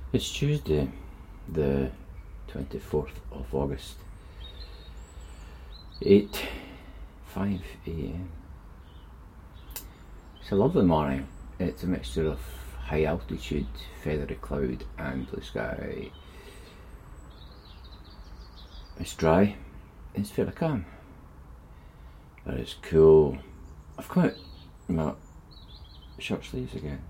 It's Tuesday, the 24th of August, 8:05 a.m. It's a lovely morning. It's a mixture of high altitude, feathery cloud and blue sky. It's dry, it's fairly calm, but it's cool. I've got my short sleeves again,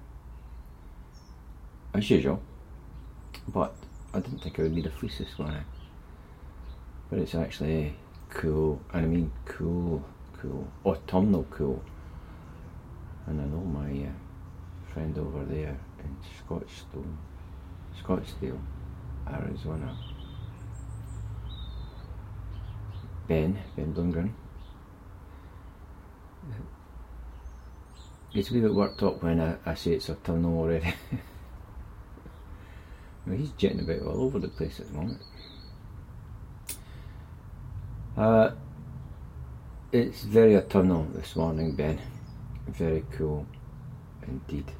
as usual, but I didn't think I would need a fleece this morning. But it's actually cool, and I mean cool, autumnal cool. And I know my friend over there in Scottsdale, Arizona, Ben Blumgren, gets a wee bit worked up when I say it's autumnal already. Well, he's jetting about all over the place at the moment. It's very autumnal this morning, Ben. Very cool indeed.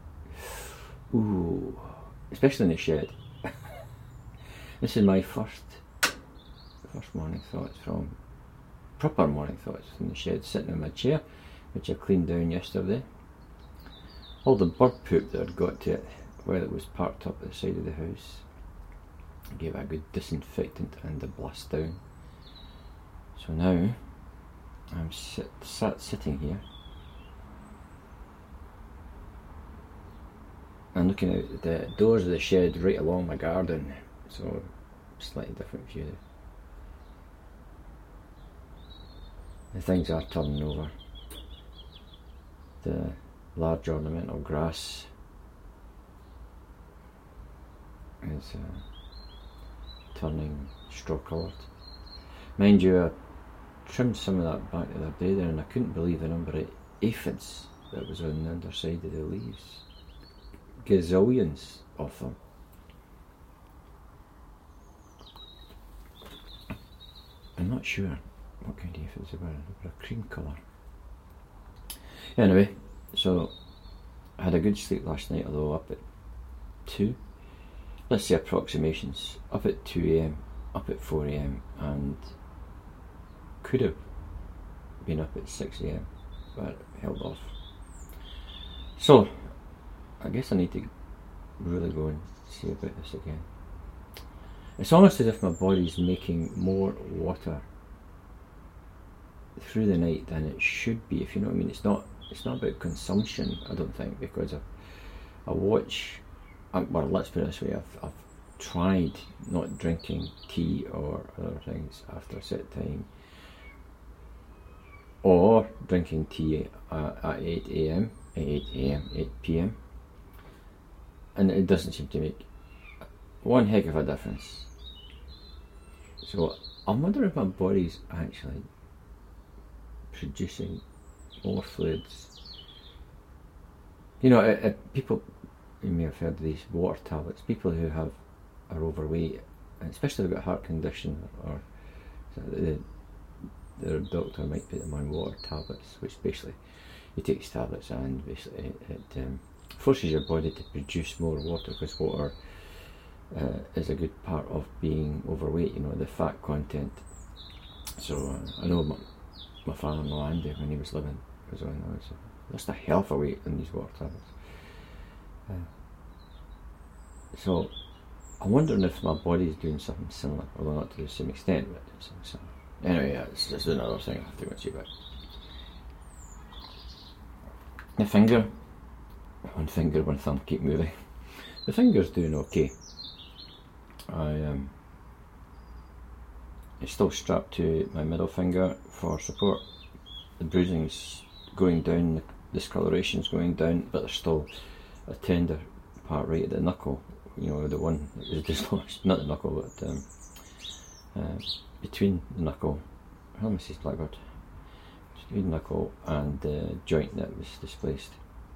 Ooh, especially in the shed. This is my first morning thoughts proper morning thoughts from the shed, sitting in my chair, which I cleaned down yesterday. All the bird poop that I'd got to it while it was parked up at the side of the house, I gave it a good disinfectant and a blast down. So now I'm sitting here and looking out the doors of the shed right along my garden, so slightly different view. The things are turning over. The large ornamental grass is turning straw coloured. Mind you, I trimmed some of that back the other day there, and I couldn't believe the number of aphids that was on the underside of the leaves. Gazillions of them. I'm not sure what kind of aphids they were. They were a cream colour. Anyway, so I had a good sleep last night, although up at 2. Let's say approximations. Up at 2 a.m, up at 4 a.m, and could have been up at 6 a.m, but held off. So I guess I need to really go and see about this again. It's almost as if my body's making more water through the night than it should be, if you know what I mean. It's not about consumption, I don't think, because I watch, well, let's put it this way, I've tried not drinking tea or other things after a set time, or drinking tea at 8 p.m, and it doesn't seem to make one heck of a difference. So I'm wondering if my body's actually producing more fluids. You know, people, you may have heard of these water tablets. People who are overweight, and especially if they've got a heart condition, or their doctor might put them on water tablets, which basically you take these tablets and basically it forces your body to produce more water, because water is a good part of being overweight, you know, the fat content. So I know my father-in-law Andy, when he was living, was on just a hell of a weight on these water tablets. So I'm wondering if my body is doing something similar, although not to the same extent, but something similar. Anyway, it's just another thing I have to go and see about. The finger, one finger, one thumb, keep moving. The finger's doing okay. It's still strapped to my middle finger for support. The bruising's going down, the discoloration's going down, but there's still a tender part right at the knuckle. You know, the one that was dislodged, not the knuckle, but between the knuckle, how am I saying blackbird? Between the knuckle and the joint that was displaced.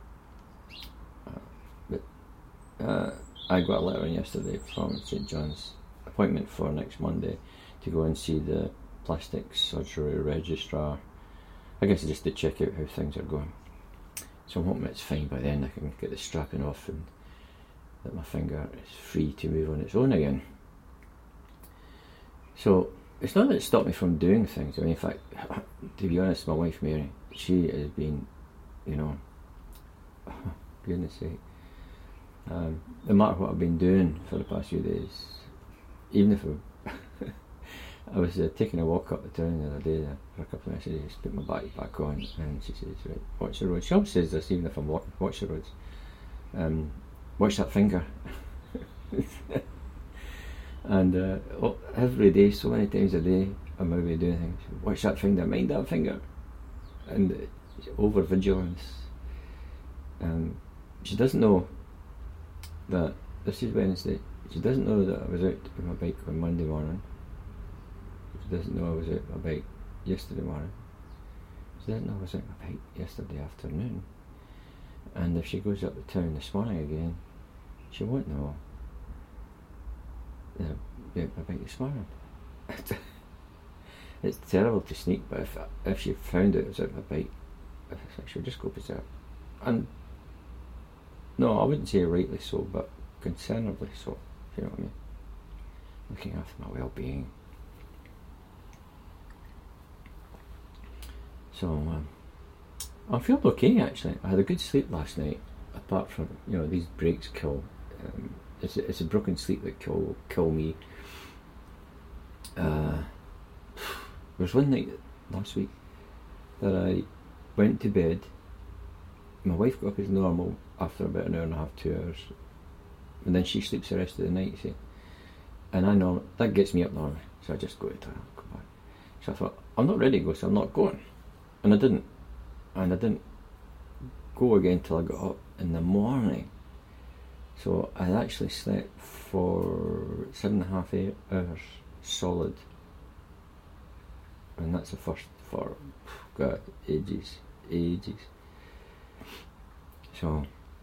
I got a letter in yesterday from St John's, appointment for next Monday to go and see the plastic surgery registrar. I guess just to check out how things are going. So I'm hoping it's fine by then. I can get the strapping off and that my finger is free to move on its own again. So it's not that it stopped me from doing things. I mean, in fact, to be honest, my wife Mary, she has been, goodness sake, no matter what I've been doing for the past few days, even if I was taking a walk up the town the other day for a couple of minutes, I just put my bike back on, and she says, right, watch the road. She always says this, even if I'm walking, watch the roads. Watch that finger. And every day, so many times a day, I'm maybe doing things. Watch that finger, mind that finger. And over vigilance. She doesn't know that this is Wednesday. She doesn't know that I was out on my bike on Monday morning. She doesn't know I was out on my bike yesterday morning. She doesn't know I was out on my bike yesterday afternoon. And if she goes up the town this morning again, she won't know that I was out on my bike this morning. It's terrible to sneak, but if she found out I was out on my bike, she'll just go berserk. And no, I wouldn't say rightly so, but concernably so, if you know what I mean. Looking after my well-being. So I feel okay actually. I had a good sleep last night, apart from these breaks kill. It's a broken sleep that kill me. There was one night last week that I went to bed. My wife got up as normal after about an hour and a half, 2 hours, and then she sleeps the rest of the night, you see. And I know that gets me up normally, so I just go to the toilet, come back. So I thought, I'm not ready to go, so I'm not going. And I didn't. And I didn't go again till I got up in the morning. So I actually slept for 7.5 hours solid. And that's the first for, God, ages. So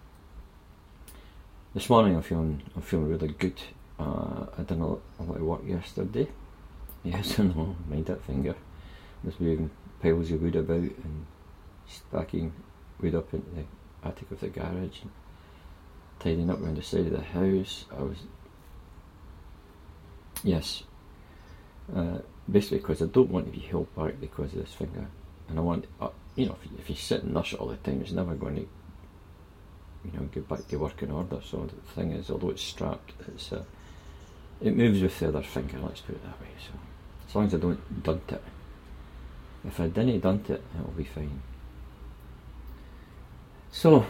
this morning I'm feeling really good. I done a lot of work yesterday. Yes, I know, mind that finger. I was moving piles of wood about and stacking wood up into the attic of the garage and tidying up around the side of the house. Basically because I don't want to be held back because of this finger, and I want, if you sit and nurse it all the time, it's never going to, get back to work in order. So the thing is, although it's strapped, it moves with the other finger. Let's put it that way. So as long as I don't dunt it. If I didn't dunt it, it'll be fine. So,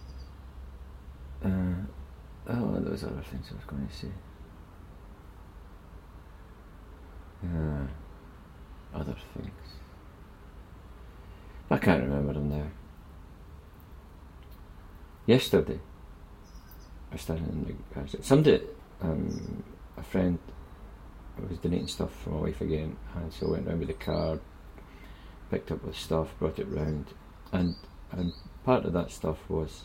those other things I was going to say. Other things. I can't remember them now. Yesterday, I was standing in the garage. Somebody, a friend, was donating stuff for my wife again, and so I went round with the car, picked up the stuff, brought it round, and part of that stuff was,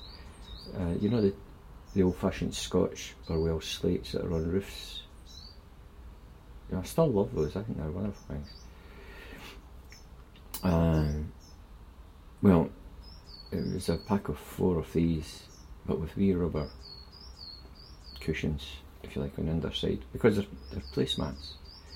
the old-fashioned Scotch or Welsh slates that are on roofs. I still love those. I think they're wonderful things. Well, it was a pack of 4 of these, but with wee rubber cushions, if you like, on the underside, because they're placemats.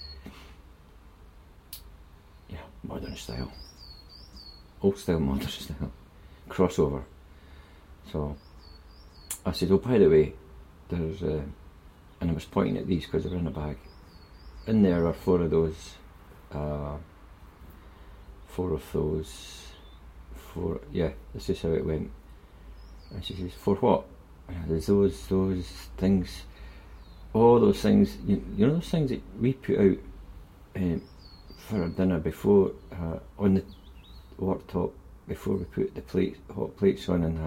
Yeah, modern style. Old style, modern style. Crossover. So I said, oh, by the way, there's and I was pointing at these because they were in a bag. In there are 4 of those. 4 of those. 4. Yeah, this is how it went. And she says, for what? There's those things. All those things. You know those things that we put out for our dinner before on the worktop before we put the hot plates on and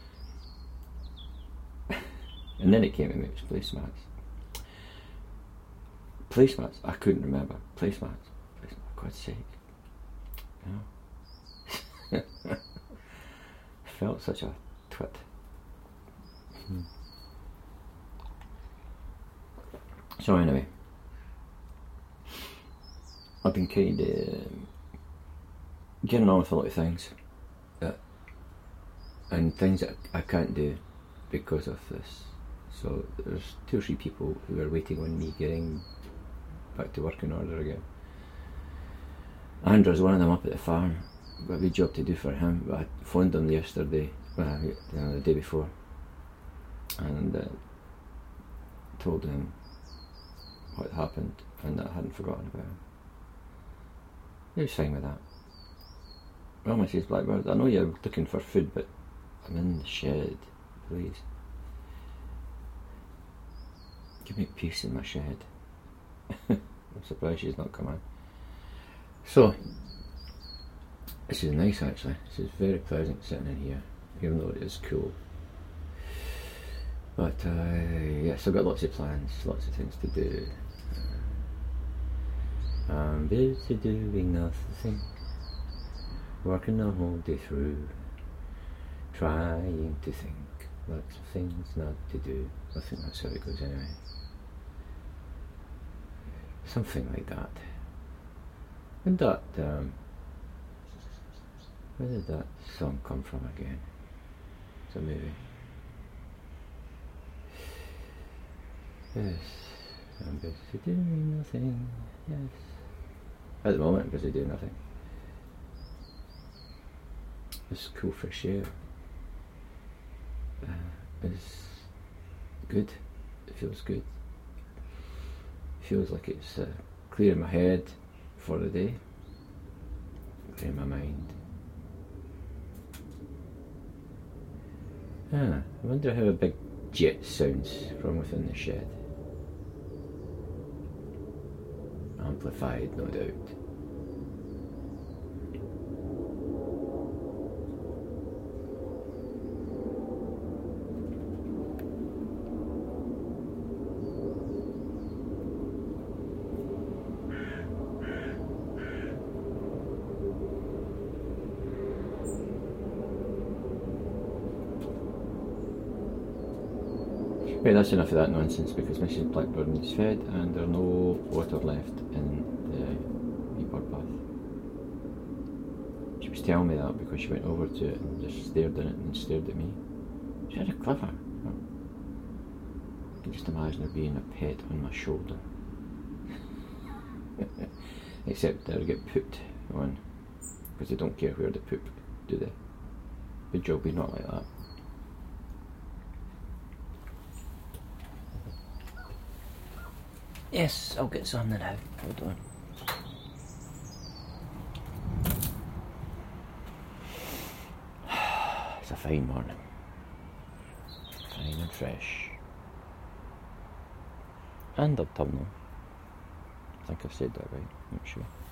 that. And then it came to me, it was placemats. Placemats, I couldn't remember. Placemats, for God's sake. I felt such a twit. So anyway, I've been kind of getting on with a lot of things, and things that I can't do because of this So there's 2 or 3 people who are waiting on me getting back to work in order again. Andrew's one of them up at the farm. Got a wee job to do for him, but I phoned him yesterday, the day before, and told him what happened and that I hadn't forgotten about him. He was fine with that. Well, Mrs. Blackbird, I know you're looking for food, but I'm in the shed, please. Give me peace in my shed. I'm surprised she's not come in. So, this is nice actually. This is very pleasant sitting in here, even though it is cool. But yes, I've got lots of plans, lots of things to do. I'm busy doing nothing, working the whole day through, trying to think, lots of things not to do. I think that's how it goes anyway. Something like that. And that, where did that song come from again? It's a movie. Yes, I'm busy doing nothing, yes. At the moment, I'm busy doing nothing. It's cool fresh air. It's good. It feels good. It feels like it's clearing my head for the day, clearing my mind. I wonder how a big jet sounds from within the shed. Amplified, no doubt. Right, that's enough of that nonsense because Mrs. Blackburn is fed and there's no water left in the wee bird bath. She was telling me that because she went over to it and just stared in it and stared at me. She's very clever. I can just imagine her being a pet on my shoulder. Except they'll get pooped on because they don't care where they poop, do they? Good job, we're not like that. Yes, I'll get some now. Hold on. It's a fine morning. Fine and fresh. And autumnal. I think I've said that right, I'm not sure.